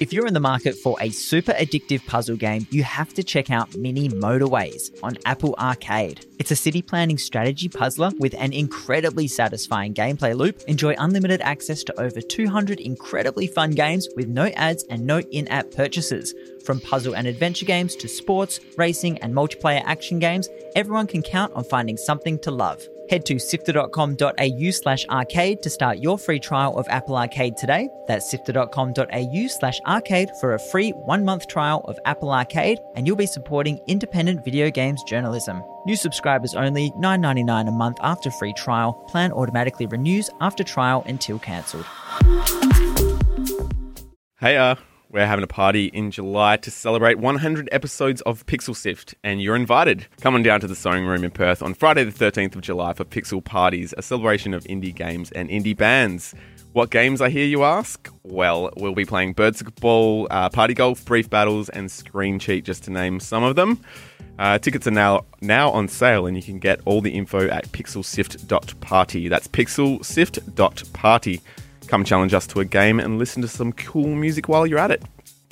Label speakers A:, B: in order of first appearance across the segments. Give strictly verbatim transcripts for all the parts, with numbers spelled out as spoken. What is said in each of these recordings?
A: If you're in the market for a super addictive puzzle game, you have to check out Mini Motorways on Apple Arcade. It's a city planning strategy puzzler with an incredibly satisfying gameplay loop. Enjoy unlimited access to over two hundred incredibly fun games with no ads and no in-app purchases. From puzzle and adventure games to sports, racing and multiplayer action games, everyone can count on finding something to love. Head to sifter.com.au slash arcade to start your free trial of Apple Arcade today. That's sifter.com.au slash arcade for a free one-month trial of Apple Arcade, and you'll be supporting independent video games journalism. New subscribers only, nine dollars and ninety-nine cents a month after free trial. Plan automatically renews after trial until cancelled.
B: Hey, uh, we're having a party in July to celebrate one hundred episodes of Pixel Sift, and you're invited. Come on down to the Sewing Room in Perth on Friday the thirteenth of July for Pixel Parties, a celebration of indie games and indie bands. What games, I hear you ask? Well, we'll be playing Birds Ball, uh, Party Golf, Brief Battles, and Screen Cheat, just to name some of them. Uh, tickets are now now on sale, and you can get all the info at pixelsift dot party. That's pixelsift dot party. Come challenge us to a game and listen to some cool music while you're at it.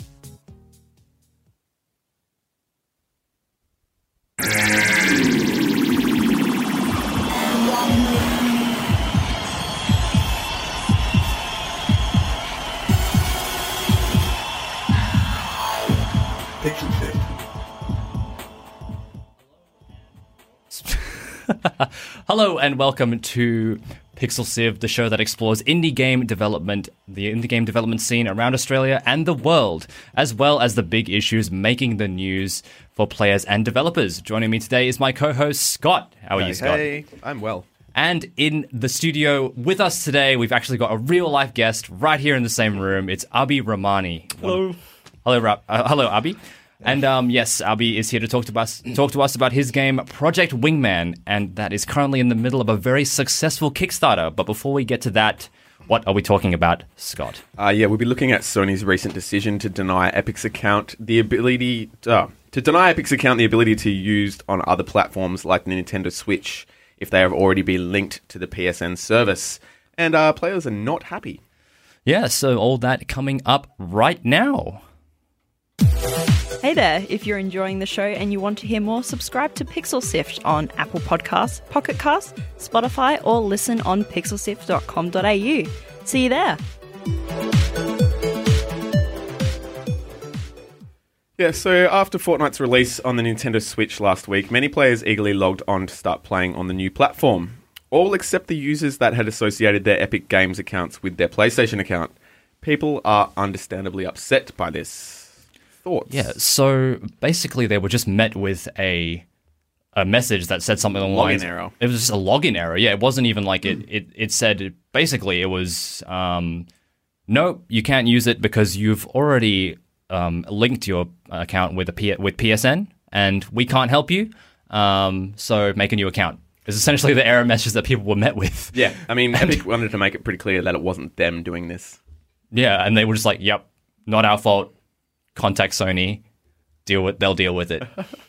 C: Hello and welcome to Pixel Sieve, the show that explores indie game development, the indie game development scene around Australia and the world, as well as the big issues making the news for players and developers. Joining me today is my co-host, Scott. How are
B: hey,
C: you, Scott?
B: Hey, I'm well.
C: And in the studio with us today, we've actually got a real-life guest right here in the same room. It's Abi Rahmani.
D: Hello.
C: Hello, Ra- uh, hello, Abi. And um, yes, Abi is here to talk to us talk to us about his game Project Wingman, and that is currently in the middle of a very successful Kickstarter. But before we get to that, what are we talking about, Scott?
B: Uh, yeah, we'll be looking at Sony's recent decision to deny Epic's account the ability uh, to deny Epic's account the ability to be used on other platforms like the Nintendo Switch if they have already been linked to the P S N service, and uh, players are not happy.
C: Yeah, so all that coming up right now.
D: Hey there, if you're enjoying the show and you want to hear more, subscribe to Pixel Sift on Apple Podcasts, Pocket Casts, Spotify, or listen on pixelsift dot com dot a u. See you there.
B: Yeah, so after Fortnite's release on the Nintendo Switch last week, many players eagerly logged on to start playing on the new platform. All except the users that had associated their Epic Games accounts with their PlayStation account. People are understandably upset by this. Thoughts?
C: Yeah, so basically they were just met with a a message that said something along the lines.
B: Login error.
C: It was just a login error. Yeah, it wasn't even like it. It, it said basically it was um, no, you can't use it because you've already um, linked your account with a P- with P S N, and we can't help you. Um, so make a new account. It's essentially the error message that people were met with.
B: Yeah, I mean, Epic wanted to make it pretty clear that it wasn't them doing this.
C: Yeah, and they were just like, "Yep, not our fault. Contact Sony, deal with. They'll deal with it."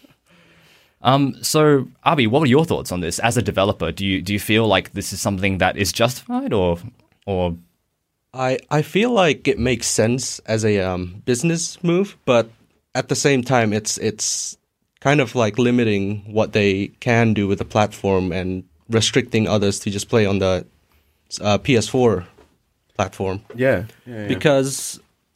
C: um. So, Abi, what were your thoughts on this as a developer? Do you do you feel like this is something that is justified, or or?
E: I I feel like it makes sense as a um, business move, but at the same time, it's it's kind of like limiting what they can do with the platform and restricting others to just play on the uh, P S four platform.
B: Yeah, yeah, yeah.
E: Because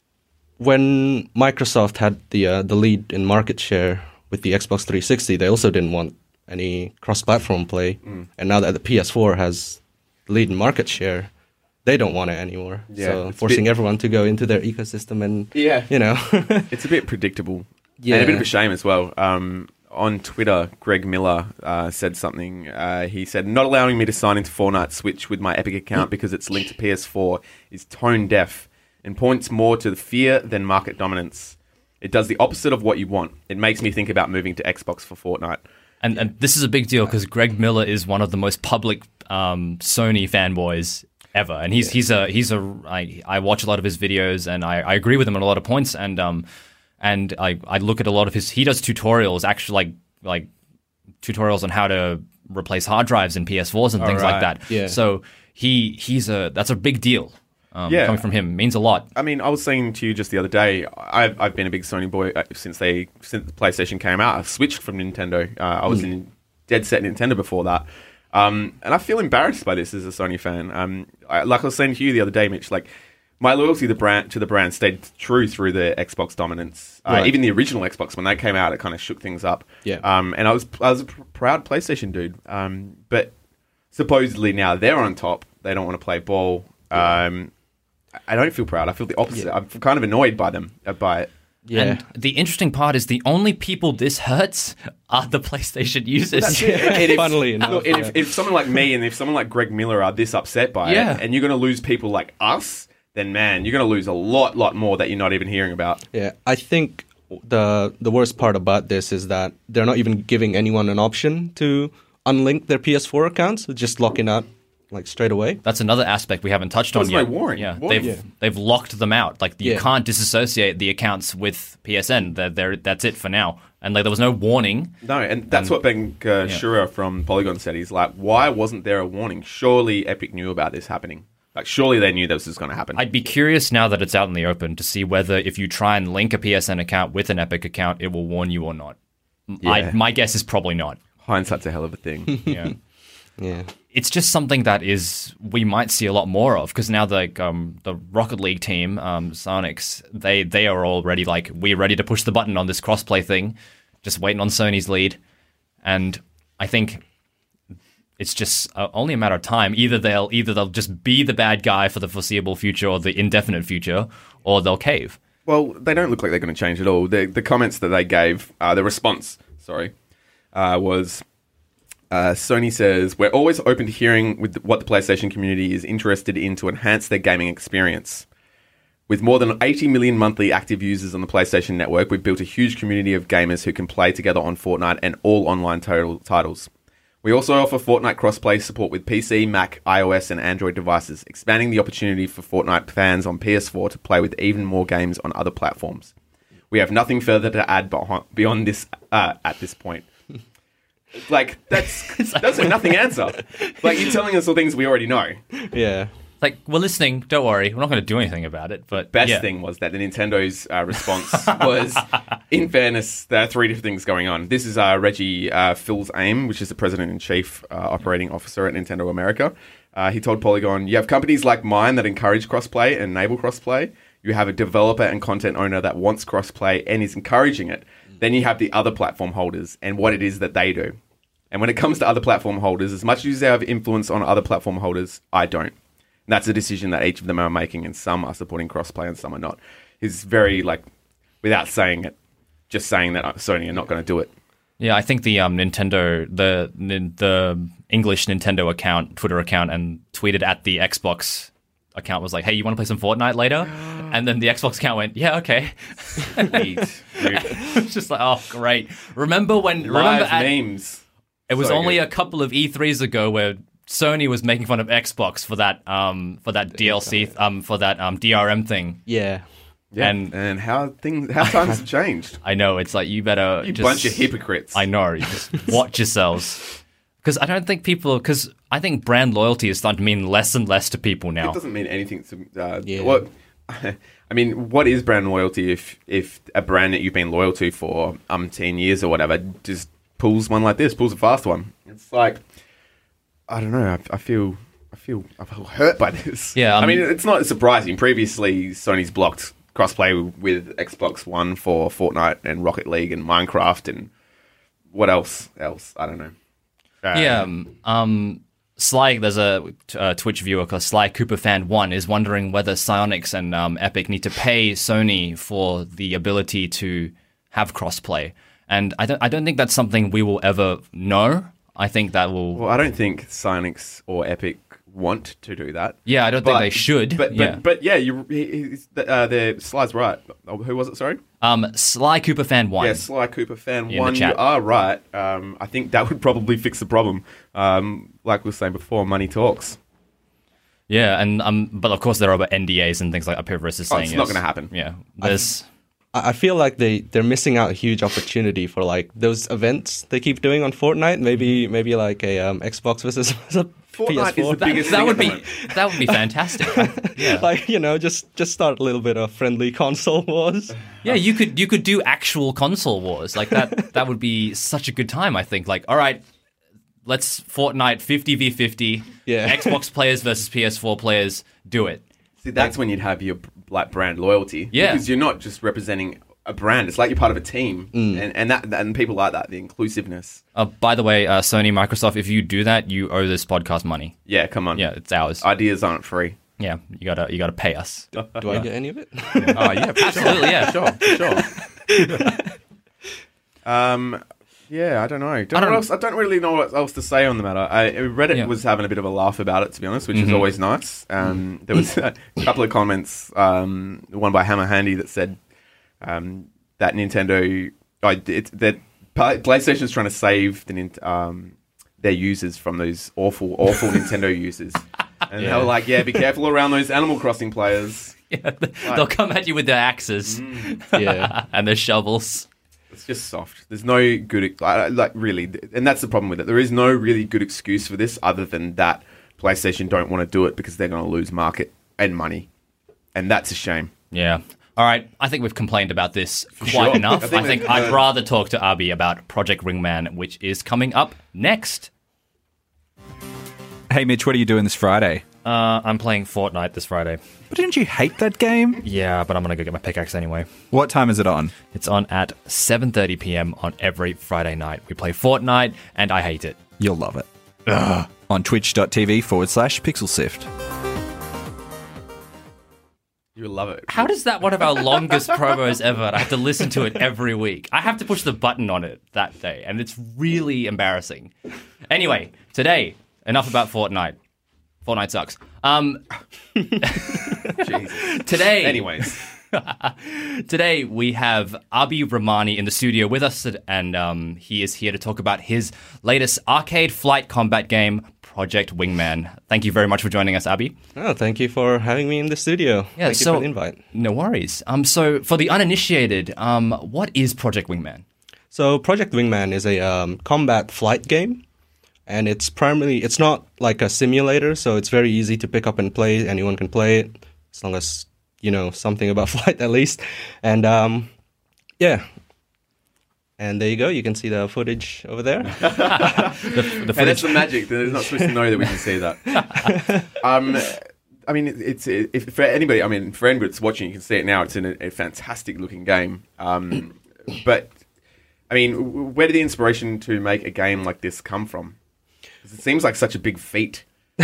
E: when Microsoft had the uh, the lead in market share with the Xbox three sixty, they also didn't want any cross-platform play. Mm. And now that the P S four has the lead in market share, they don't want it anymore.
B: Yeah,
E: so forcing
B: bit...
E: everyone to go into their ecosystem and,
B: yeah.
E: you know.
B: It's a bit predictable.
E: Yeah.
B: And a bit of a shame as well. Um, on Twitter, Greg Miller uh, said something. Uh, he said, "Not allowing me to sign into Fortnite Switch with my Epic account because it's linked to P S four is tone deaf and points more to the fear than market dominance. It does the opposite of what you want. It makes me think about moving to Xbox for Fortnite."
C: And, and this is a big deal because Greg Miller is one of the most public um, Sony fanboys ever, and he's yeah. he's a he's a I, I watch a lot of his videos, and I, I agree with him on a lot of points, and um and I, I look at a lot of his he does tutorials actually like like tutorials on how to replace hard drives in P S fours and
B: All
C: things
B: right.
C: like that.
E: Yeah.
C: So he he's a that's a big deal. um,
B: Yeah.
C: coming from him means a lot.
B: I mean, I was saying to you just the other day, I've, I've been a big Sony boy uh, since they since the PlayStation came out. I've switched from Nintendo. Uh, I was in dead set Nintendo before that. Um, and I feel embarrassed by this as a Sony fan. Um, I, like I was saying to you the other day, Mitch, like my loyalty to the brand, to the brand stayed true through the Xbox dominance. Uh,
E: Right.
B: Even the original Xbox, when they came out, it kind of shook things up.
E: Yeah.
B: Um, and I was I was a pr- proud PlayStation dude. Um, but supposedly now they're on top. They don't want to play ball. Um, I don't feel proud. I feel the opposite. I'm kind of annoyed by them, uh, by it.
E: Yeah.
C: And the interesting part is the only people this hurts are the PlayStation users.
B: And if,
E: Funnily enough,
B: look, and
E: yeah.
B: if, if someone like me and if someone like Greg Miller are this upset by
C: Yeah.
B: it, and you're going to lose people like us, then man, you're going to lose a lot, lot more that you're not even hearing about.
E: Yeah, I think the the worst part about this is that they're not even giving anyone an option to unlink their P S four accounts, just locking out like straight away.
C: That's another aspect we haven't touched
B: There's
C: on
B: no
C: yet.
B: warning.
C: Yeah,
B: Warning.
C: they've
E: Yeah.
C: they've locked them out. Like you
E: Yeah.
C: can't disassociate the accounts with P S N. They're, they're, that's it for now. And like there was no warning.
B: No, and that's what Ben uh, Shura from Polygon said. He's like, why wasn't there a warning? Surely Epic knew about this happening. Like, surely they knew this was going to happen.
C: I'd be curious now that it's out in the open to see whether if you try and link a P S N account with an Epic account, it will warn you or not. I,
B: Yeah.
C: my guess is probably not.
B: Hindsight's a hell of a thing.
C: Yeah.
E: Yeah.
C: It's just something that is we might see a lot more of because now the um, the Rocket League team, um, Psyonix, they they are already like we're ready to push the button on this crossplay thing, just waiting on Sony's lead, and I think it's just uh, only a matter of time. Either they'll either they'll just be the bad guy for the foreseeable future or the indefinite future, or they'll cave.
B: Well, they don't look like they're going to change at all. The, the comments that they gave, uh, the response, sorry, uh, was uh, Sony says, we're always open to hearing with what the PlayStation community is interested in to enhance their gaming experience. With more than eighty million monthly active users on the PlayStation Network, we've built a huge community of gamers who can play together on Fortnite and all online total titles. We also offer Fortnite crossplay support with P C, Mac, iOS, and Android devices, expanding the opportunity for Fortnite fans on P S four to play with even more games on other platforms. We have nothing further to add beh- beyond this uh, at this point. Like, that's that's a nothing answer. Like, you're telling us all things we already know.
E: Yeah.
C: Like we're listening. Don't worry, we're not going to do anything about it. But
B: Best
C: yeah.
B: thing was that the Nintendo's uh, response was, in fairness, there are three different things going on. This is uh, Reggie uh, Fils-Aime, which is the president-in-chief uh, operating officer at Nintendo America. Uh, he told Polygon, you have companies like mine that encourage crossplay and enable crossplay. You have a developer and content owner that wants crossplay and is encouraging it. Then you have the other platform holders and what it is that they do. And when it comes to other platform holders, as much as they have influence on other platform holders, I don't. And that's a decision that each of them are making, and some are supporting crossplay and some are not. He's very, like, without saying it, just saying that Sony are not going to do it.
C: Yeah, I think the um, Nintendo, the the English Nintendo account, Twitter account, and tweeted at the Xbox account was like, "Hey, you want to play some Fortnite later?" And then the Xbox account went, "Yeah, okay." It's just like, oh, great. Remember when?
B: Live
C: remember at,
B: memes.
C: it was
B: So
C: only
B: good.
C: a couple of E threes ago where Sony was making fun of Xbox for that um for that D L C um for that um D R M thing.
E: Yeah.
B: Yeah.
C: And-
B: And, how things, how times have changed.
C: I know it's like you better
B: You
C: just,
B: bunch of hypocrites.
C: I know. You just watch yourselves. Because I don't think people. Because I think brand loyalty is starting to mean less and less to people now.
B: It doesn't mean anything to. Uh,
E: Yeah.
B: What? I mean, what is brand loyalty if if a brand that you've been loyal to for um ten years or whatever just pulls one like this, pulls a fast one? It's like, I don't know. I, I feel. I feel. I feel hurt by this.
C: Yeah, um,
B: I mean, it's not surprising. Previously, Sony's blocked crossplay with Xbox One for Fortnite and Rocket League and Minecraft and what else? Else? I don't know. Uh,
C: Yeah. Um, um, Sly, there's a uh, Twitch viewer called Sly Cooper Fan One is wondering whether Psyonix and um, Epic need to pay Sony for the ability to have crossplay, and I don't. I don't think that's something we will ever know. I think that will.
B: Well, I don't think Psyonix or Epic want to do that.
C: Yeah, I don't think they should.
B: But but
C: yeah.
B: but yeah, you he, he's- uh, the Sly's right. Oh, who was it? Sorry.
C: um, Sly Cooper Fan One.
B: Yeah, Sly Cooper fan
C: the
B: one. You
C: chat.
B: are right. Um, I think that would probably fix the problem. Um, like we were saying before, money talks.
C: Yeah, and um, but of course there are N D As and things like that. Pivris is
B: Oh,
C: saying
B: it's not
C: is-
B: gonna happen.
C: Yeah, there's.
E: I I feel like they they're missing out a huge opportunity for like those events they keep doing on Fortnite. Maybe maybe like a um, Xbox versus
B: Fortnite
E: P S four.
B: is the biggest
C: That
B: thing
C: would
B: at the
C: be
B: moment.
C: that would be fantastic. Yeah.
E: Like, you know, just just start a little bit of friendly console wars.
C: Yeah, you could you could do actual console wars like that. That would be such a good time. I think. Like, all right, let's Fortnite fifty v fifty.
E: Yeah.
C: Xbox players versus P S four players. Do it.
B: See, that's when you'd have your like brand loyalty.
C: Yeah.
B: Because you're not just representing a brand. It's like you're part of a team,
C: Mm.
B: and and that and people like that, the inclusiveness.
C: Uh, by the way, uh, Sony, Microsoft, if you do that, you owe this podcast money.
B: Yeah, come on.
C: Yeah, it's ours.
B: Ideas aren't free.
C: Yeah, you gotta you gotta pay us.
E: Do I get any of it?
B: Oh yeah, for
C: Absolutely, yeah.
B: sure, for sure. um, yeah, I don't know. Don't,
C: I don't-
B: what else, I don't really know what else to say on the matter. I, Reddit
C: Yeah.
B: was having a bit of a laugh about it, to be honest, which is always nice. Um, there was a couple of comments, um, one by Hammer Handy that said um, that Nintendo, oh, it, that PlayStation's trying to save the Nin- um, their users from those awful, awful Nintendo users. And they were like, yeah, be careful around those Animal Crossing players.
C: Yeah, they'll come at you with their axes
E: Yeah.
C: and their shovels.
B: It's just soft. There's no good, like, like really, and that's the problem with it. There is no really good excuse for this other than that PlayStation don't want to do it because they're going to lose market and money. And that's a shame.
C: Yeah. All right. I think we've complained about this quite
B: Sure.
C: enough.
B: I
C: I
B: think
C: think,
B: we've,
C: I'd
B: uh,
C: rather talk to Abi about Project Wingman, which is coming up next.
F: Hey, Mitch, what are you doing this Friday?
C: Uh, I'm playing Fortnite this Friday.
F: But didn't you hate that game?
C: Yeah, but I'm going to go get my pickaxe anyway.
F: What time is it on?
C: It's on at seven thirty p.m. on every Friday night. We play Fortnite, and I hate it.
F: You'll love it. Ugh. On twitch.tv forward slash pixelsift.
B: You'll love it.
C: How does that one of our longest promos ever? I have to listen to it every week. I have to push the button on it that day, and it's really embarrassing. Anyway, today, enough about Fortnite. Fortnite sucks. Um,
B: Jesus.
C: today,
B: Anyways.
C: Today we have Abi Ramani in the studio with us, and um, he is here to talk about his latest arcade flight combat game, Project Wingman. Thank you very much for joining us, Abi.
E: Oh, thank you for having me in the studio.
C: Yeah,
E: thank
C: so-
E: you for the invite.
C: No worries. Um, so for the uninitiated, um, what is Project Wingman?
E: So Project Wingman is a um, combat flight game, and it's primarily it's not like a simulator, so it's very easy to pick up and play. Anyone can play it as long as you know something about flight at least. And um, yeah, and there you go. You can see the footage over there.
C: The, the
B: And that's
C: footage.
B: the magic. They're not supposed to know that we can see that. um, I mean, it- it's it, if for anybody. I mean, for anybody that's watching, you can see it now. It's in a, a fantastic looking game. Um, but I mean, w- where did the inspiration to make a game like this come from? 'Cause it seems like such a big feat.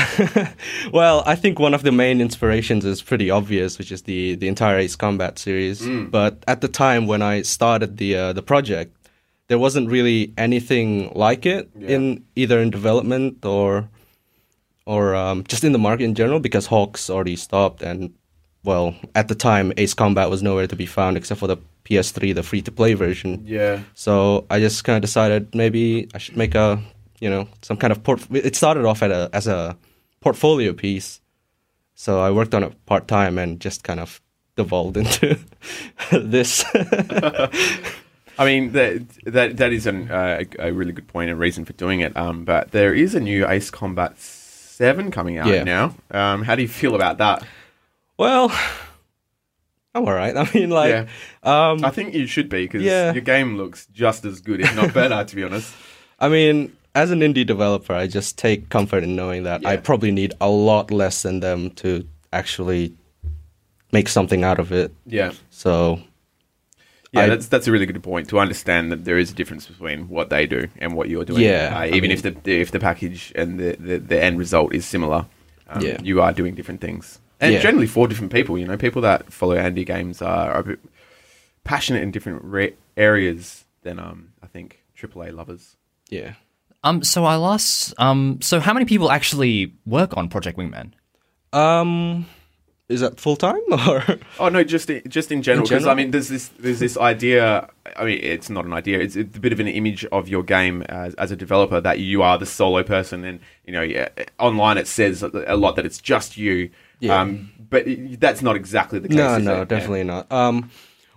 E: Well, I think one of the main inspirations is pretty obvious, which is the the entire Ace Combat series. But at the time when I started the uh, the project, there wasn't really anything like it in either in development or or um, just in the market in general, because Hawks already stopped, and well, at the time Ace Combat was nowhere to be found except for the P S three, the free to play version.
B: Yeah.
E: So I just kind of decided maybe I should make a, you know, some kind of port. It started off at a, as a portfolio piece. So I worked on it part time and just kind of devolved into this.
B: I mean, that that that is an, uh, a a really good point and reason for doing it. Um, but there is a new Ace Combat seven coming out
E: Yeah.
B: now. Um, how do you feel about that?
E: Well, I'm all right. I mean, like,
B: Yeah.
E: um,
B: I think you should be because
E: Yeah.
B: your game looks just as good, if not better, to be honest.
E: I mean, as an indie developer, I just take comfort in knowing that I
B: Yeah.
E: probably need a lot less than them to actually make something out of it.
B: Yeah.
E: So,
B: Yeah,
E: I-
B: that's that's a really good point to understand that there is a difference between what they do and what you're doing.
E: Yeah,
B: uh,
E: I
B: even
E: mean-
B: if the if the package and the, the, the end result is similar, um,
E: Yeah.
B: you are doing different things, and
E: Yeah.
B: generally for different people. You know, people that follow indie games are, are a bit passionate in different re- areas than um, I think triple A lovers.
E: yeah.
C: Um, so I'll ask, um, so how many people actually work on Project Wingman?
E: Um, is that full time or?
B: Oh no, just in, just in general. Because I
E: general?
B: mean, there's this there's this idea. I mean, it's not an idea. It's a bit of an image of your game as, as a developer that you are the solo person, and you know, yeah, online it says a lot that it's just you.
E: Yeah.
B: Um, but it- that's not exactly the case.
E: No,
B: is
E: no,
B: it?
E: definitely not. Um,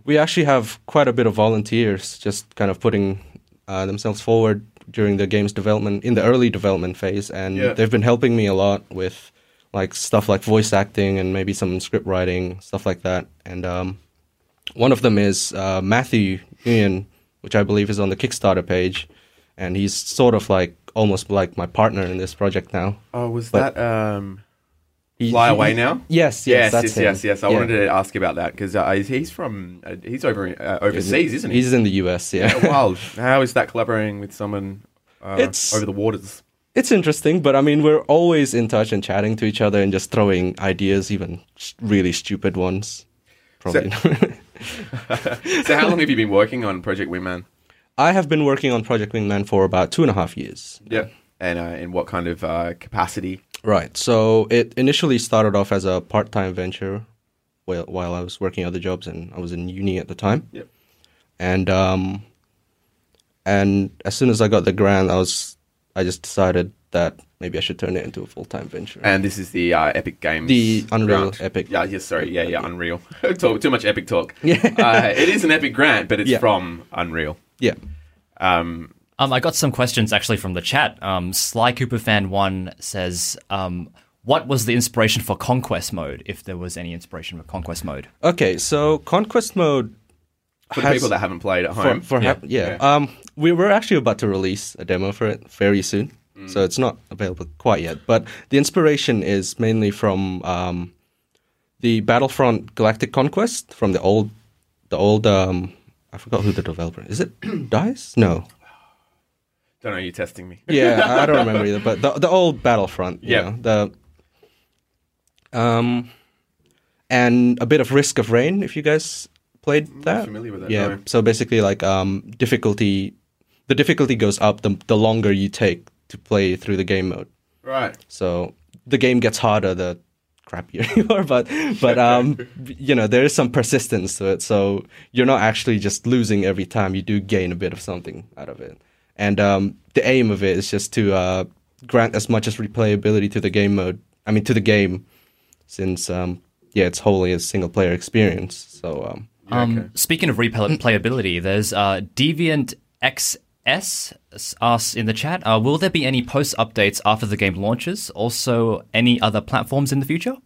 E: we actually have quite a bit of volunteers just kind of putting uh, themselves forward during the game's development, in the early development phase, and
B: Yeah.
E: they've been helping me a lot with like stuff like voice acting and maybe some script writing, stuff like that. And um, one of them is uh, Matthew Nguyen, which I believe is on the Kickstarter page, and he's sort of like almost like my partner in this project now.
B: Oh, was
E: But-
B: that um,
E: He-
B: Fly
E: he-
B: Away Now?
E: Yes, yes,
B: Yes,
E: that's
B: yes,
E: him.
B: yes, yes. I
E: Yeah.
B: wanted to ask you about that because uh, he's from uh, he's over uh, overseas, isn't he?
E: He's in the U S, yeah.
B: Yeah, wild. How is that collaborating with someone uh,
E: It's-
B: over the waters?
E: It's interesting, but I mean, we're always in touch and chatting to each other and just throwing ideas, even s- really stupid ones. Probably.
B: So, how long have you been working on Project Wingman?
E: I have been working on Project Wingman for about two and a half years.
B: Yep. And uh, in what kind of uh, capacity?
E: Right. So it initially started off as a part-time venture while, while I was working other jobs and I was in uni at the time.
B: Yep.
E: And um, and as soon as I got the grant, I was I just decided that maybe I should turn it into a full-time venture.
B: And this is the uh, Epic Games.
E: The Unreal
B: grant.
E: Epic.
B: Yeah, yes, sorry. Yeah, yeah, Unreal. talk, too much Epic talk.
E: Yeah.
B: uh, it is an Epic grant, but it's
E: Yeah.
B: from Unreal.
E: Yeah.
B: Um,
C: Um, I got some questions actually from the chat. Um, Sly Cooper Fan One says, um, "What was the inspiration for Conquest Mode? If there was any inspiration for Conquest Mode?"
E: Okay, so Conquest Mode
B: for the
E: has-
B: people that haven't played at
E: for,
B: home.
E: for
C: Yeah.
E: hap- yeah. Um, we were actually about to release a demo for it very soon, so it's not available quite yet. But the inspiration is mainly from um, the Battlefront Galactic Conquest from the old, the old. Um, I forgot who the developer is. Is it Dice? No.
B: Don't know, you're testing me.
E: Yeah, I I don't remember either. But the the old Battlefront. You
B: Yeah.
E: know, the. Um, and a bit of Risk of Rain, if you guys played that.
B: familiar with that,
E: Yeah.
B: no.
E: So basically, like um, difficulty, the difficulty goes up the the longer you take to play through the game mode.
B: Right.
E: So the game gets harder the crappier you are, but but um, you know, there is some persistence to it. So you're not actually just losing every time. You do gain a bit of something out of it. And um, the aim of it is just to uh, grant as much as replayability to the game mode. I mean, to the game, since um, yeah, it's wholly a single player experience. So um,
C: Um,
B: okay.
C: Speaking of replayability, there's uh, Deviant X S asks in the chat, uh, will there be any post updates after the game launches? Also, any other platforms in the future?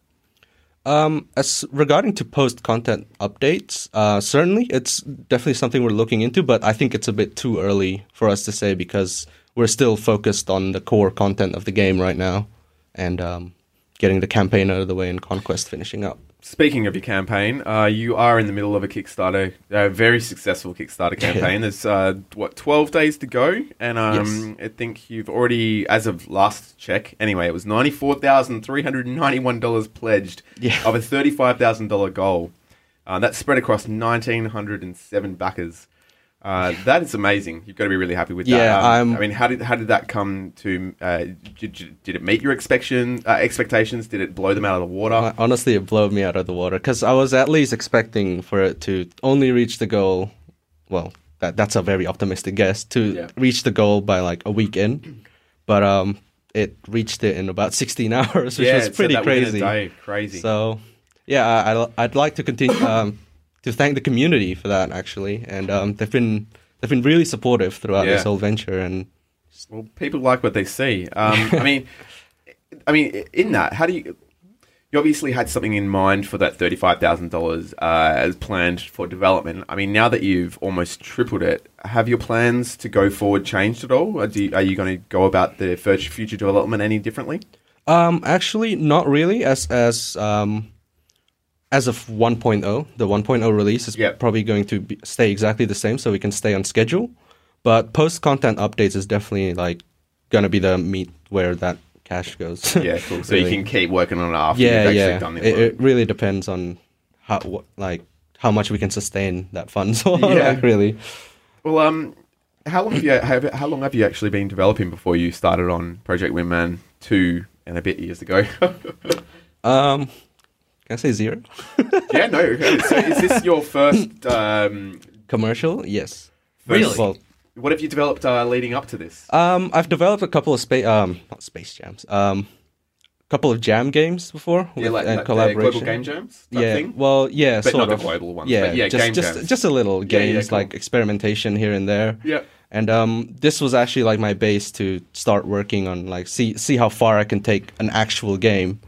E: Um, as regarding to post content updates, uh, certainly it's definitely something we're looking into, but I think it's a bit too early for us to say because we're still focused on the core content of the game right now and um, getting the campaign out of the way and Conquest finishing up.
B: Speaking of your campaign, uh, you are in the middle of a Kickstarter, a very successful Kickstarter campaign. There's, uh, what, twelve days to go? And um, I think you've already, as of last check, anyway, it was ninety-four thousand three hundred ninety-one dollars pledged
E: Yeah.
B: of a thirty-five thousand dollars goal. Uh, that's spread across one thousand nine hundred seven backers. Uh, that is amazing. You've got to be really happy with that.
E: Yeah,
B: Um,
E: I'm-
B: I mean, how did how did that come to? Uh, did, did it meet your expectation uh, expectations? Did it blow them out of the water?
E: Uh, Honestly, it blew me out of the water because I was at least expecting for it to only reach the goal. Well, that that's a very optimistic guess to
B: Yeah.
E: reach the goal by like a week in, but um, it reached it in about sixteen hours, which
B: yeah,
E: was
B: it said
E: pretty
B: that within a
E: crazy.
B: day. Crazy.
E: So, yeah, I, I, I'd like to continue um, to thank the community for that actually, and um, they've been they've been really supportive throughout
B: Yeah.
E: this whole venture, and
B: Well, people like what they see. Um, I mean, I mean, in that, how do you? You obviously had something in mind for that thirty-five thousand uh, dollars as planned for development. I mean, now that you've almost tripled it, have your plans to go forward changed at all? Or do you, are you going to go about the fut- future development any differently?
E: Um, actually, not really. As as um, as of one point oh, the one point oh release is
B: Yep.
E: probably going to be, stay exactly the same, so we can stay on schedule. But post content updates is definitely like gonna be the meat where that cash goes.
B: Yeah, cool. So
E: Really.
B: you can keep working on it after
E: yeah,
B: you've actually
E: yeah.
B: done the
E: It,
B: work.
E: it really depends on how what, like how much we can sustain that fund. So
B: Yeah.
E: like really.
B: Well, um, how long have you have, how long have you actually been developing before you started on Project Wingman two and a bit years ago?
E: Um, can I say zero?
B: Yeah, no. Okay. So is this your first? Um,
E: Commercial? Yes.
C: Really?
E: Well,
B: what have you developed uh, leading up to this?
E: um, I've developed a couple of space, um, not space jams, um, couple of jam games before.
B: Yeah,
E: with,
B: like,
E: uh,
B: like the
E: collaboration.
B: global game jams type
E: Yeah,
B: thing?
E: well, yeah,
B: But
E: sort
B: not
E: of
B: the global ones,
E: Yeah,
B: but yeah,
E: just
B: game
E: just
B: jams.
E: just a little
B: Yeah, yeah,
E: games
B: cool.
E: like experimentation here and there.
B: Yeah.
E: And um, this was actually like my base to start working on, like see see how far I can take an actual game,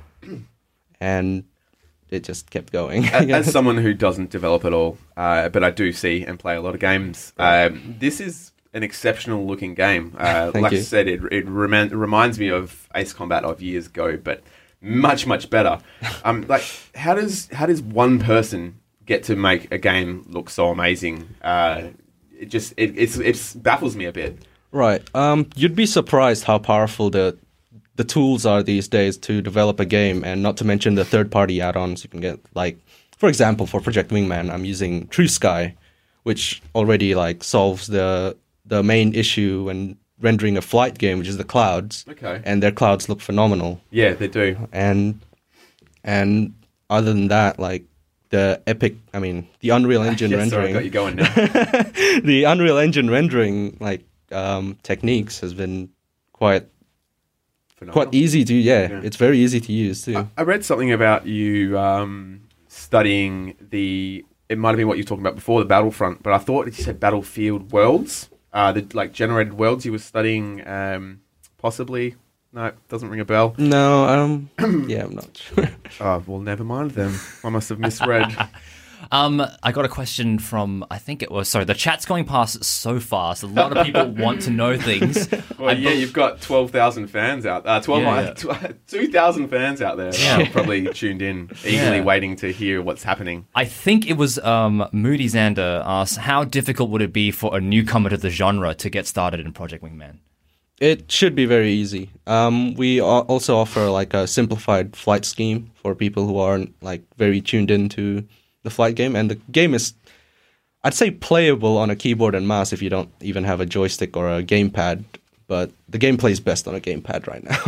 E: and it just kept going.
B: As, as someone who doesn't develop at all, uh, but I do see and play a lot of games, um, this is an exceptional looking game. Uh,
E: Thank
B: like
E: you.
B: I said, it, it reman- reminds me of Ace Combat of years ago, but much much better. Um, like how does how does one person get to make a game look so amazing? Uh, it just it it's, it's baffles me a bit.
E: Right. Um, you'd be surprised how powerful the the tools are these days to develop a game, and not to mention the third-party add-ons you can get. Like, for example, for Project Wingman, I'm using True Sky, which already like solves the the main issue when rendering a flight game, which is the clouds.
B: Okay.
E: And their clouds look phenomenal.
B: Yeah, they do.
E: And and other than that, like the Epic, I mean, the Unreal Engine
B: Yes, sorry, I
E: rendering,
B: got you going now.
E: the Unreal Engine rendering like um, techniques has been quite
B: Phenomenal.
E: quite easy to yeah,
B: Yeah.
E: it's very easy to use too.
B: I, I read something about you um, studying the. It might have been what you were talking about before, the Battlefront, but I thought you said Battlefield Worlds, uh, the like generated worlds you were studying, um, possibly. No, it doesn't ring a bell.
E: No, um, yeah, I'm not sure.
B: Oh, well, never mind then. I must have misread.
C: Um, I got a question from, I think it was, sorry, the chat's going past so fast. A lot of people want to know things.
B: Well,
C: I
B: yeah,
C: bel-
B: you've got twelve thousand fans out. Uh, twelve,
C: Yeah,
B: two thousand fans out there.
C: Yeah.
B: Yeah. Probably tuned in, eagerly
C: Yeah.
B: waiting to hear what's happening.
C: I think it was um, Moody Xander asked, how difficult would it be for a newcomer to the genre to get started in Project Wingman?
E: It should be very easy. Um, we al- also offer like a simplified flight scheme for people who aren't like very tuned into the flight game, and the game is, I'd say, playable on a keyboard and mouse if you don't even have a joystick or a gamepad. But the game plays best on a gamepad right now.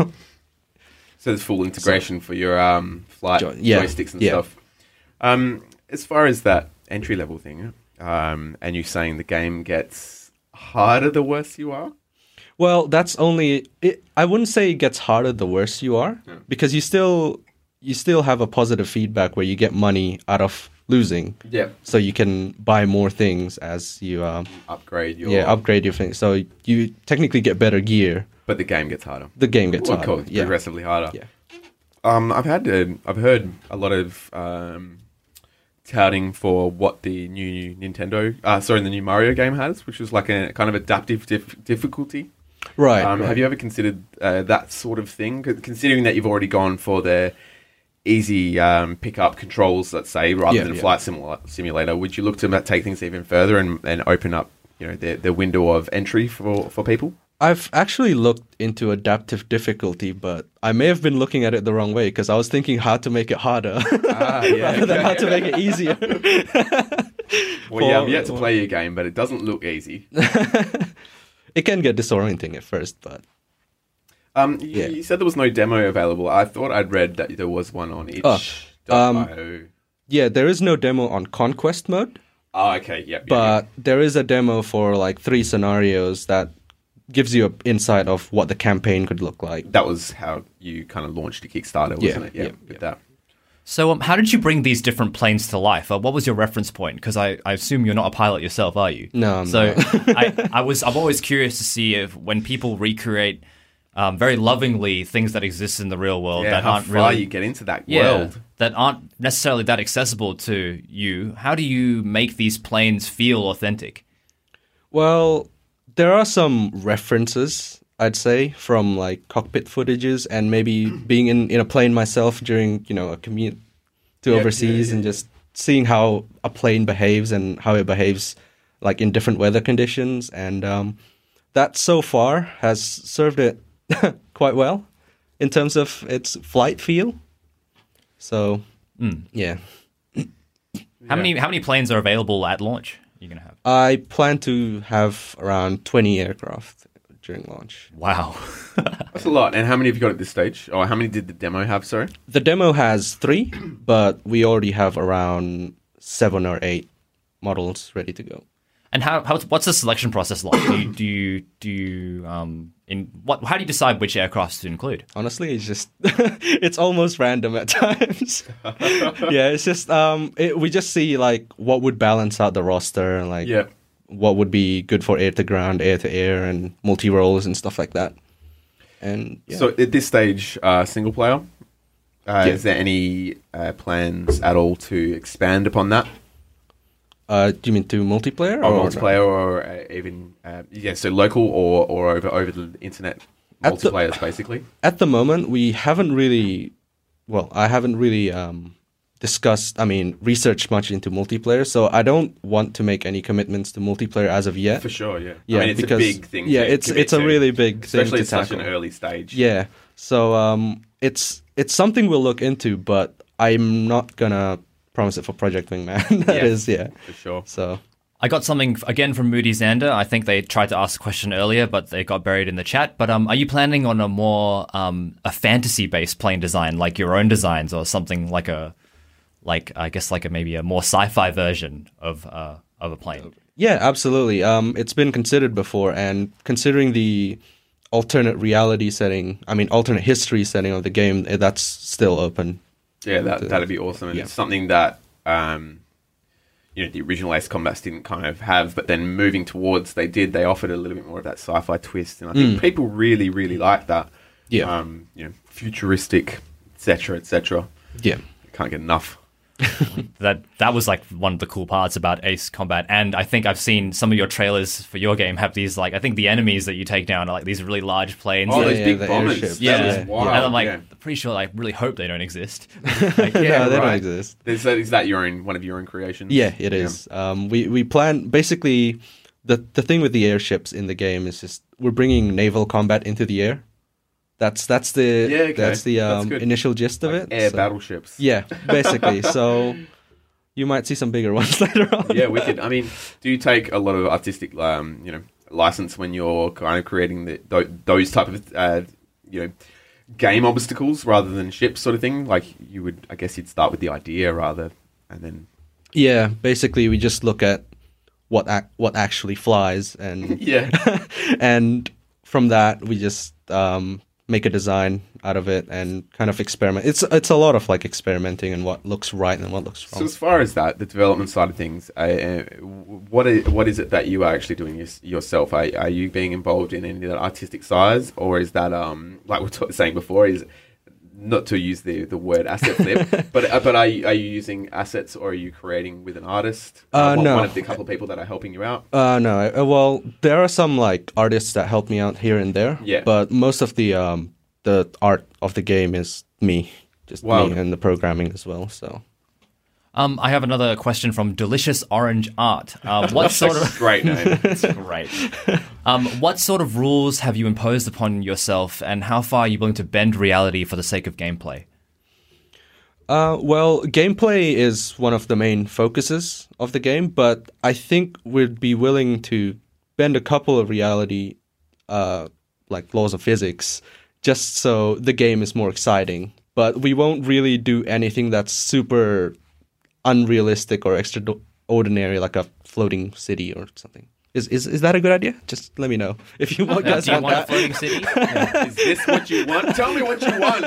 B: So there's full integration for your um, flight
E: Jo- yeah,
B: joysticks and
E: yeah.
B: stuff. Um, as far as that entry level thing, um, and you saying the game gets harder the worse you are.
E: Well, that's only. It, I wouldn't say it gets harder the worse you are, because you still you still have a positive feedback where you get money out of losing.
B: Yeah.
E: So you can buy more things as you um,
B: Upgrade your.
E: yeah upgrade your things. So you technically get better gear.
B: But the game gets harder.
E: The game gets
B: Well,
E: harder.
B: cool,
E: Yeah.
B: progressively harder.
E: Yeah.
B: Um, I've had uh, I've heard a lot of um, touting for what the new Nintendo, uh, sorry, the new Mario game has, which was like a kind of adaptive dif- difficulty.
E: Right.
B: Um,
E: right.
B: Have you ever considered uh, that sort of thing? C- Considering that you've already gone for the easy um, pick-up controls, let's say, rather
E: Yeah,
B: than
E: yeah.
B: flight simula- simulator, would you look to ma- take things even further and, and open up, you know, the, the window of entry for, for people?
E: I've actually looked into adaptive difficulty, but I may have been looking at it the wrong way because I was thinking how to make it harder
B: Ah, yeah.
E: rather than how to make it easier.
B: Well, yeah, I'm
E: For-
B: yet to play your game, but it doesn't look easy.
E: It can get disorienting at first, but
B: Um, you,
E: Yeah.
B: you said there was no demo available. I thought I'd read that there was one on itch
E: Oh,
B: dot
E: um,
B: io.
E: yeah, there is no demo on Conquest mode,
B: Oh, okay, yep. yep,
E: but there is a demo for like three scenarios that gives you an insight of what the campaign could look like.
B: yep. That was how you kind of launched a Kickstarter, wasn't
E: Yeah,
B: it? Yeah,
E: yeah,
B: with
E: yeah.
B: that.
C: So um, how did you bring these different planes to life? Uh, what was your reference point? Because I, I assume you're not a pilot yourself, are you?
E: No, I'm
C: so
E: not.
C: I, I was I'm always curious to see if when people recreate um, very lovingly things that exist in the real world
B: Yeah,
C: that
B: how
C: aren't
B: far
C: really
B: you get into that
C: yeah,
B: world.
C: that aren't necessarily that accessible to you. How do you make these planes feel authentic?
E: Well, there are some references, I'd say, from like cockpit footages and maybe being in, in a plane myself during, you know, a commute to
B: Yeah,
E: overseas
B: yeah,
E: and
B: yeah.
E: just seeing how a plane behaves and how it behaves like in different weather conditions. And um, that so far has served it quite well in terms of its flight feel. So, yeah.
C: How many how many planes are available at launch? You're gonna have.
E: I plan to have around twenty aircraft during launch.
C: Wow.
B: That's a lot. And how many have you got at this stage? Or how many did the demo have, sorry?
E: The demo has three, but we already have around seven or eight models ready to go.
C: And how, how what's the selection process like? Do you do you, do you um in what? How do you decide which aircrafts to include?
E: Honestly, it's just it's almost random at times. Yeah, it's just um it, we just see like what would balance out the roster and like
B: Yeah.
E: what would be good for air to ground, air to air, and multi roles and stuff like that. And yeah.
B: So at this stage, uh, single player. Uh,
E: Yeah.
B: Is there any uh, plans at all to expand upon that?
E: uh, do you mean to multiplayer
B: Or
E: or
B: multiplayer, or uh, even uh, yeah, so local or, or over over the internet
E: At the-
B: multiplayers, basically.
E: At the moment, we haven't really, well, I haven't really um, discussed, I mean, researched much into multiplayer, so I don't want to make any commitments to multiplayer as of yet.
B: For sure, yeah.
E: Yeah,
B: I mean, it's
E: because,
B: a big thing.
E: Yeah,
B: to
E: it's
B: commit
E: it's a
B: to,
E: really big thing
B: especially
E: to
B: at such
E: tackle.
B: an early stage.
E: Yeah, so um, it's it's something we'll look into, but I'm not gonna promise it for Project Wingman. That
B: Yeah.
E: is, yeah.
B: For sure.
E: So
C: I got something again from Moody Xander. I think they tried to ask a question earlier, but they got buried in the chat. But um, are you planning on a more um, a fantasy-based plane design, like your own designs, or something like a, like I guess like a maybe a more sci-fi version of uh, of a plane?
E: yeah, absolutely. Um, it's been considered before, and considering the alternate reality setting, I mean, alternate history setting of the game, eh, that's still open.
B: Yeah, that that'd be awesome, and
E: Yeah.
B: it's something that um, you know, the original Ace Combats didn't kind of have, but then moving towards, they did. They offered a little bit more of that sci-fi twist, and I think people really, really like that.
E: Yeah.
B: Um, you know, futuristic, et cetera, et cetera.
E: Yeah.
B: Can't get enough.
C: That that was like one of the cool parts about Ace Combat, and I think I've seen some of your trailers for your game have these like I think the enemies that you take down are like these really large planes.
B: Oh,
C: that-
B: those
E: yeah,
B: big
E: the
B: bombers.
E: airships.
C: yeah,
B: That was
E: Yeah.
B: wild.
C: and I'm like
B: yeah.
C: pretty sure I really hope they don't exist. Like,
E: no, they don't
B: right.
E: exist.
B: Is that, is that your own one of your own creations?
E: Yeah, it is. Um, we we plan basically the the thing with the airships in the game is just we're bringing naval combat into the air. That's that's the
B: Yeah, okay.
E: that's the
B: That's
E: um,
B: good.
E: initial gist of
B: Like
E: it.
B: air
E: So-
B: battleships.
E: Yeah, basically. So you might see some bigger ones later on.
B: Yeah, wicked. I mean, do you take a lot of artistic, um, you know, license when you're kind of creating the, th- those type of, uh, you know, game obstacles rather than ships sort of thing? Like you would, I guess you'd start with the idea rather, and then
E: Yeah, basically we just look at what ac- what actually flies, and
B: yeah,
E: and from that we just um, make a design out of it and kind of experiment. It's it's a lot of like experimenting and what looks right and what looks
B: So
E: wrong.
B: as far as that, the development side of things, uh, uh, what is, what is it that you are actually doing your, yourself? Are, are you being involved in any of that artistic sides, or is that um like we were saying before, is not to use the, the word asset flip, but uh, but are you, are you using assets, or are you creating with an artist?
E: Uh,
B: one,
E: no.
B: one of the couple of people that are helping you out.
E: Uh, no, uh, well, there are some like artists that help me out here and there.
B: Yeah.
E: But most of the um the art of the game is me, just
B: Wow.
E: me and the programming as well. So
C: Um, I have another question from Delicious Orange Art. Um, what sort of
B: Great name.
C: Great. Um, what sort of rules have you imposed upon yourself, and how far are you willing to bend reality for the sake of gameplay?
E: Uh, well, gameplay is one of the main focuses of the game, but I think we'd be willing to bend a couple of reality, uh, like laws of physics, just so the game is more exciting. But we won't really do anything that's super unrealistic or extraordinary, like a floating city or something. Is is is that a good idea? Just let me know if you want, guys
C: Do you
E: want
C: want a
E: that.
C: floating city?
B: Is this what you want? Tell me what you want.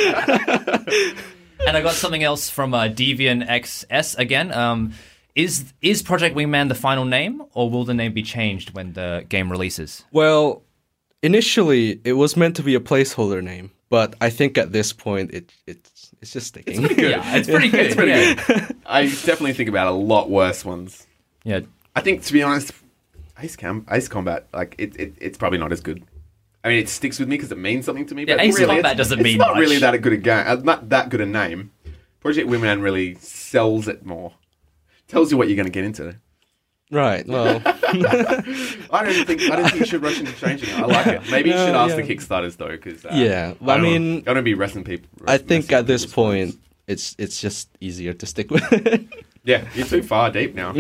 C: And I got something else from uh, Deviant X S again. Um, is is Project Wingman the final name, or will the name be changed when the game releases?
E: Well, initially it was meant to be a placeholder name, but I think at this point it it's it's just sticking.
C: Yeah, it's pretty good.
B: It's pretty
C: yeah.
B: good. I definitely think about a lot worse ones.
C: Yeah.
B: I think, to be honest, Ace Cam, Ace Combat, like it, it, it's probably not as good. I mean, it sticks with me because it means something to me.
C: Yeah,
B: but
C: Ace
B: really,
C: Combat
B: it's,
C: doesn't
B: it's
C: mean
B: not
C: much.
B: really that a good a game, uh, not that good a name. Project Wingman really sells it more. Tells you what you're going to get into.
E: Right. Well,
B: I don't think I don't think you should rush into changing it. I like it. Maybe you
E: No,
B: should ask
E: yeah.
B: the Kickstarters though, because uh,
E: Yeah,
B: I,
E: I
B: don't
E: mean,
B: want to be wrestling people.
E: I think
B: messing
E: at
B: with
E: this
B: people's
E: point
B: minds.
E: it's it's just easier to stick with it.
B: Yeah, you're too far deep now.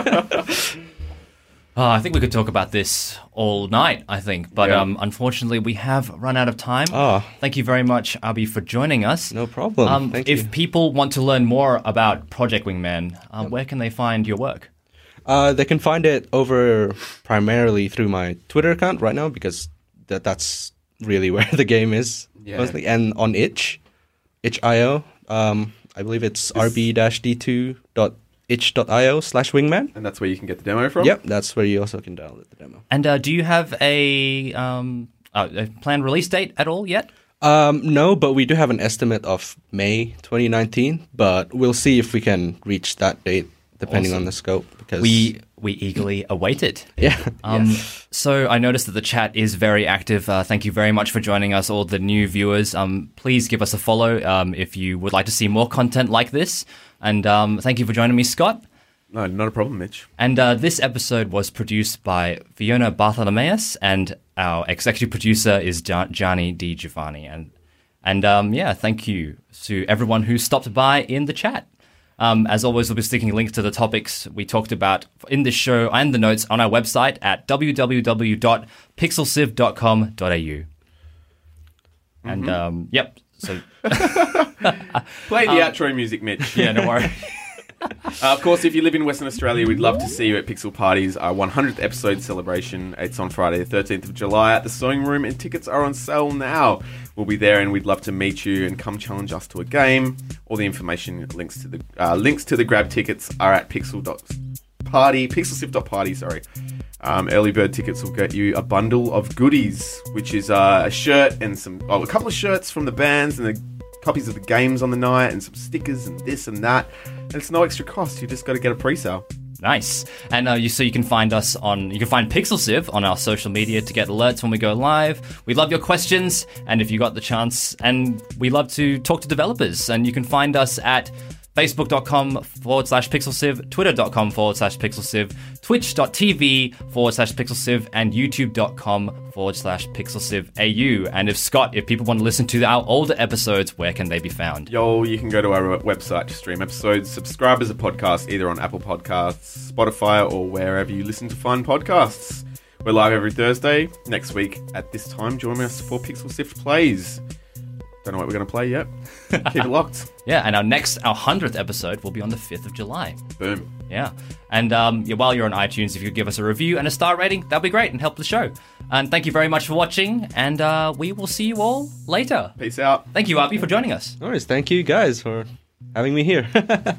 C: Oh, I think we could talk about this all night, I think. But
B: Yeah.
C: um, unfortunately, we have run out of time.
E: Ah.
C: Thank you very much, Abi, for joining us.
E: No problem.
C: Um,
E: Thank
C: if
E: you.
C: people want to learn more about Project Wingman, um, where can they find your work?
E: Uh, they can find it over primarily through my Twitter account right now because that that's really where the game is
B: Yeah.
E: mostly, and on itch, itch dot io. Um, I believe it's r b d two dot itch dot io slash wingman.
B: And that's where you can get the demo from?
E: Yep, that's where you also can download the demo.
C: And uh, do you have a, um, uh, a planned release date at all yet?
E: Um, no, but we do have an estimate of May twenty nineteen, but we'll see if we can reach that date depending
C: Awesome.
E: on the scope. Because
C: We we eagerly await it.
E: yeah,
C: Um, So I noticed that the chat is very active. Uh, thank you very much for joining us, all the new viewers. Um, please give us a follow um, if you would like to see more content like this. And um, thank you for joining me, Scott.
B: No, not a problem, Mitch.
C: And uh, this episode was produced by Fiona Bartholomeus, and our executive producer is Gian- Gianni Di Giovanni. And and um, yeah, thank you to everyone who stopped by in the chat. Um, as always, we'll be sticking links to the topics we talked about in this show and the notes on our website at w w w dot pixel sieve dot com dot a u. And um, yep, so
B: Play the outro music, Mitch.
C: yeah, no worries.
B: Uh, of course, if you live in Western Australia, we'd love to see you at Pixel Parties, our one hundredth episode celebration. It's on Friday the thirteenth of July at the Sewing Room, and tickets are on sale now. We'll be there, and we'd love to meet you and come challenge us to a game. All the information, links to the uh, links to the grab tickets are at pixel dot party, pixel sieve dot party, sorry. Um, early bird tickets will get you a bundle of goodies, which is uh, a shirt and some, oh, a couple of shirts from the bands and the copies of the games on the night and some stickers and this and that. And it's no extra cost. You just got to get a pre-sale.
C: Nice. And uh, you, so you can find us on, you can find Pixel Sieve on our social media to get alerts when we go live. We love your questions, and if you got the chance, and we love to talk to developers. And you can find us at facebook.com forward slash pixelsieve, twitter.com forward slash pixelsieve, twitch.tv forward slash pixelsieve, and youtube.com forward slash pixelsieve AU. And if Scott, if people want to listen to our older episodes, where can they be found?
B: Yo, you can go to our website to stream episodes, subscribe as a podcast, either on Apple Podcasts, Spotify, or wherever you listen to fun podcasts. We're live every Thursday. Next week at this time, join us for Pixel Sift Plays. Don't know what we're going to play yet. Keep it locked.
C: Yeah, and our next, our hundredth episode will be on the fifth of July.
B: Boom.
C: Yeah. And um, yeah, while you're on iTunes, if you could give us a review and a star rating, that'd be great and help the show. And thank you very much for watching, and uh, we will see you all later.
B: Peace out.
C: Thank you, Arby, for joining us.
E: no worries. Thank you guys for having me here.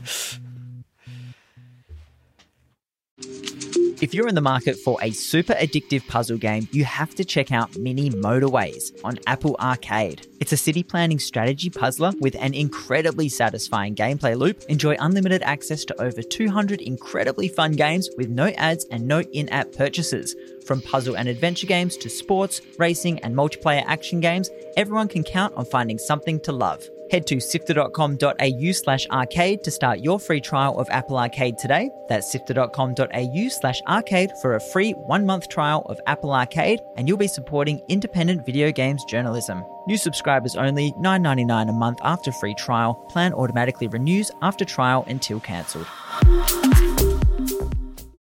A: If you're in the market for a super addictive puzzle game, you have to check out Mini Motorways on Apple Arcade. It's a city planning strategy puzzler with an incredibly satisfying gameplay loop. Enjoy unlimited access to over two hundred incredibly fun games with no ads and no in-app purchases. From puzzle and adventure games to sports, racing, and multiplayer action games, everyone can count on finding something to love. Head to sifter.com.au slash arcade to start your free trial of Apple Arcade today. That's sifter.com.au slash arcade for a free one-month trial of Apple Arcade, and you'll be supporting independent video games journalism. New subscribers only, nine dollars ninety-nine a month after free trial. Plan automatically renews after trial until cancelled.